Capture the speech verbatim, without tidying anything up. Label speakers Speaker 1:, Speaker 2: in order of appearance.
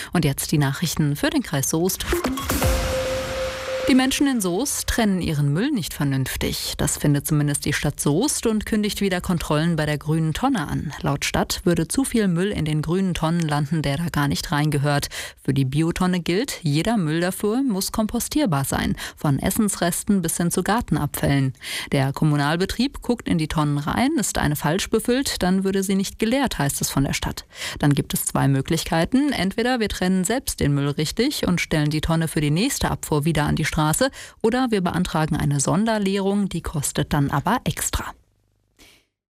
Speaker 1: Und jetzt die Nachrichten für den Kreis Soest. Die Menschen in Soest trennen ihren Müll nicht vernünftig. Das findet zumindest die Stadt Soest und kündigt wieder Kontrollen bei der grünen Tonne an. Laut Stadt würde zu viel Müll in den grünen Tonnen landen, der da gar nicht reingehört. Für die Biotonne gilt, jeder Müll dafür muss kompostierbar sein, von Essensresten bis hin zu Gartenabfällen. Der Kommunalbetrieb guckt in die Tonnen rein, ist eine falsch befüllt, dann würde sie nicht geleert, heißt es von der Stadt. Dann gibt es zwei Möglichkeiten. Entweder wir trennen selbst den Müll richtig und stellen die Tonne für die nächste Abfuhr wieder an die Straße, oder wir beantragen eine Sonderleerung, die kostet dann aber extra.